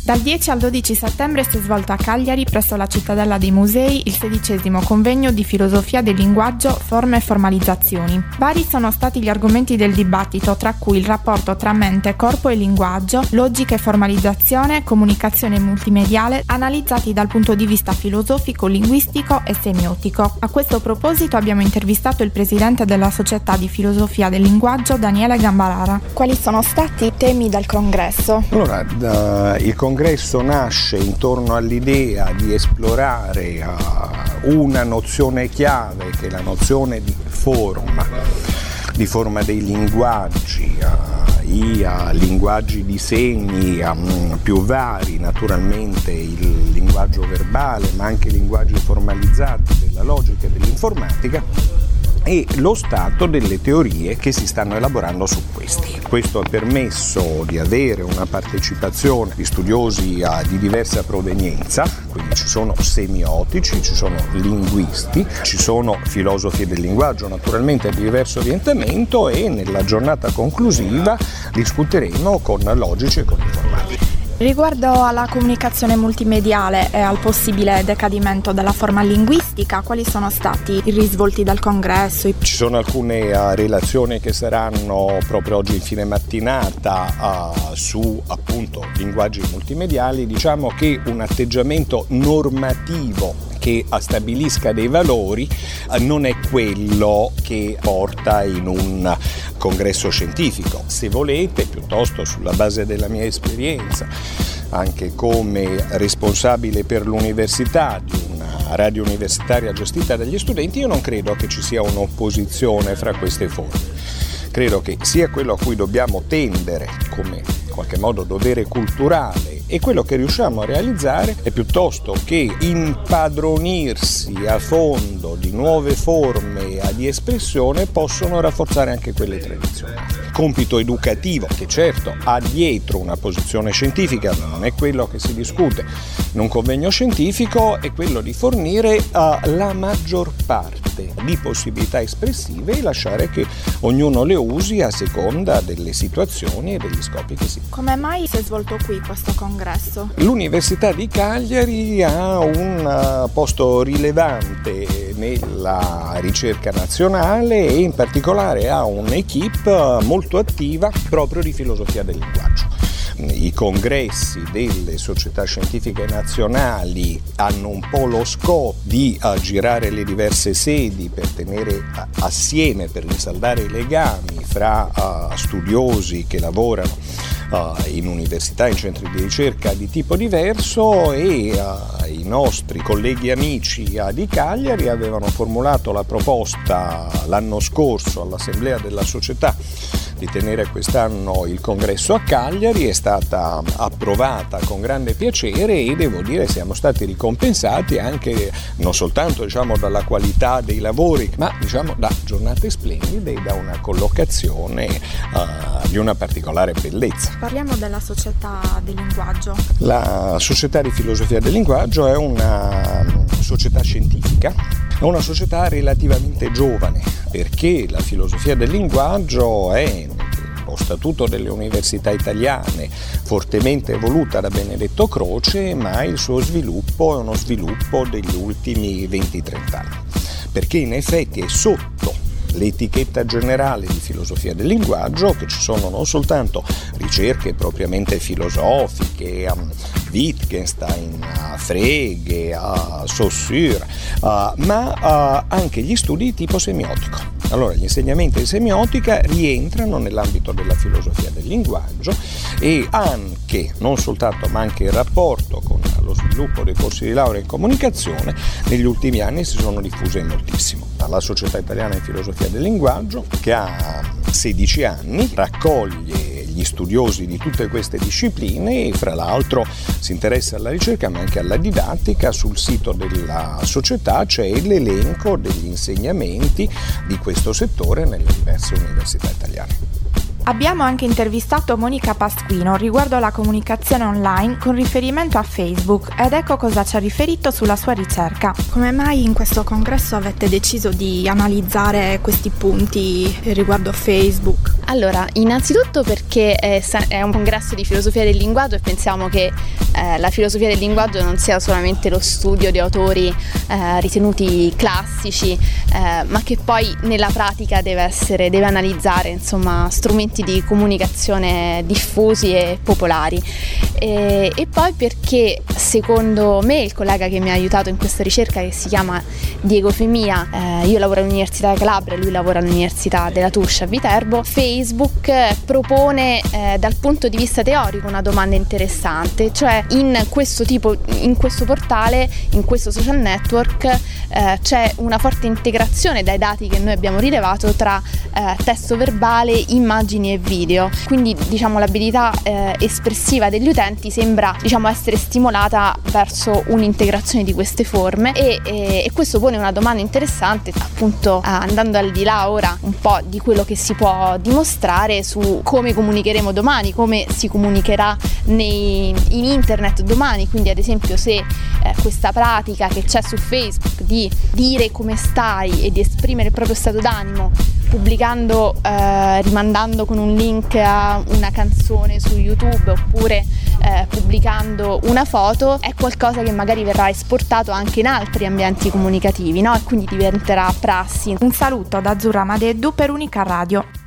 Dal 10 al 12 settembre si è svolto a Cagliari, presso la Cittadella dei Musei, il 16° convegno di filosofia del linguaggio, forme e formalizzazioni. Vari sono stati gli argomenti del dibattito, tra cui il rapporto tra mente, corpo e linguaggio, logica e formalizzazione, comunicazione multimediale, analizzati dal punto di vista filosofico, linguistico e semiotico. A questo proposito abbiamo intervistato il presidente della Società di Filosofia del Linguaggio, Daniele Gambarara. Quali sono stati i temi del congresso? Allora, il congresso nasce intorno all'idea di esplorare una nozione chiave, che è la nozione di forma dei linguaggi, i linguaggi di segni più vari, naturalmente il linguaggio verbale, ma anche i linguaggi formalizzati della logica e dell'informatica, e lo stato delle teorie che si stanno elaborando su questi. Questo ha permesso di avere una partecipazione di studiosi di diversa provenienza, quindi ci sono semiotici, ci sono linguisti, ci sono filosofi del linguaggio naturalmente di diverso orientamento, e nella giornata conclusiva discuteremo con logici e con informatici. Riguardo alla comunicazione multimediale e al possibile decadimento della forma linguistica, quali sono stati i risvolti del congresso? Ci sono alcune relazioni che saranno proprio oggi in fine mattinata su appunto linguaggi multimediali. Diciamo che un atteggiamento normativo che stabilisca dei valori non è quello che porta in un congresso scientifico. Se volete, piuttosto sulla base della mia esperienza, anche come responsabile per l'università di una radio universitaria gestita dagli studenti, io non credo che ci sia un'opposizione fra queste forme. Credo che sia quello a cui dobbiamo tendere come in qualche modo dovere culturale, e quello che riusciamo a realizzare è piuttosto che impadronirsi a fondo di nuove forme di espressione possono rafforzare anche quelle tradizionali. Compito educativo, che certo ha dietro una posizione scientifica, ma non è quello che si discute in un convegno scientifico, è quello di fornire la maggior parte di possibilità espressive e lasciare che ognuno le usi a seconda delle situazioni e degli scopi che si. Come mai si è svolto qui questo congresso? L'Università di Cagliari ha un posto rilevante nella ricerca nazionale e in particolare ha un'equipe molto attiva proprio di filosofia del linguaggio. I congressi delle società scientifiche nazionali hanno un po' lo scopo di girare le diverse sedi per tenere assieme, per rinsaldare i legami fra studiosi che lavorano in università, in centri di ricerca di tipo diverso, e i nostri colleghi amici di Cagliari avevano formulato la proposta l'anno scorso all'assemblea della società di tenere quest'anno il congresso a Cagliari. È stata approvata con grande piacere e devo dire siamo stati ricompensati anche non soltanto dalla qualità dei lavori, ma da giornate splendide e da una collocazione di una particolare bellezza. Parliamo della Società del Linguaggio. La Società di Filosofia del Linguaggio è una società scientifica, è una società relativamente giovane, perché la filosofia del linguaggio è lo statuto delle università italiane, fortemente voluta da Benedetto Croce, ma il suo sviluppo è uno sviluppo degli ultimi 20-30 anni, perché in effetti è sotto l'etichetta generale di filosofia del linguaggio che ci sono non soltanto ricerche propriamente filosofiche, Wittgenstein, Frege, Saussure, ma anche gli studi di tipo semiotico. Allora, gli insegnamenti di semiotica rientrano nell'ambito della filosofia del linguaggio, e anche, non soltanto, ma anche il rapporto con lo sviluppo dei corsi di laurea in comunicazione negli ultimi anni si sono diffuse moltissimo. La Società Italiana di Filosofia del Linguaggio, che ha 16 anni, raccoglie gli studiosi di tutte queste discipline e fra l'altro si interessa alla ricerca ma anche alla didattica. Sul sito della società c'è l'elenco degli insegnamenti di questo settore nelle diverse università italiane. Abbiamo anche intervistato Monica Pasquino riguardo la comunicazione online con riferimento a Facebook ed ecco cosa ci ha riferito sulla sua ricerca. Come mai in questo congresso avete deciso di analizzare questi punti riguardo Facebook? Allora, innanzitutto perché è un congresso di filosofia del linguaggio e pensiamo che la filosofia del linguaggio non sia solamente lo studio di autori ritenuti classici, ma che poi nella pratica deve analizzare insomma strumenti di comunicazione diffusi e popolari. E poi perché secondo me il collega che mi ha aiutato in questa ricerca, che si chiama Diego Femia, io lavoro all'Università Calabria, lui lavora all'Università della Tuscia a Viterbo, Facebook propone dal punto di vista teorico una domanda interessante, cioè in questo portale, in questo social network c'è una forte integrazione dai dati che noi abbiamo rilevato tra testo verbale, immagini e video, quindi diciamo l'abilità espressiva degli utenti sembra essere stimolata verso un'integrazione di queste forme e questo pone una domanda interessante, appunto andando al di là ora un po' di quello che si può dimostrare su come comunicheremo domani, come si comunicherà in internet domani, quindi ad esempio se questa pratica che c'è su Facebook di dire come stai e di esprimere il proprio stato d'animo pubblicando, rimandando con un link a una canzone su YouTube oppure pubblicando una foto, è qualcosa che magari verrà esportato anche in altri ambienti comunicativi, no? E quindi diventerà prassi. Un saluto da Azzurra Madeddu per Unica Radio.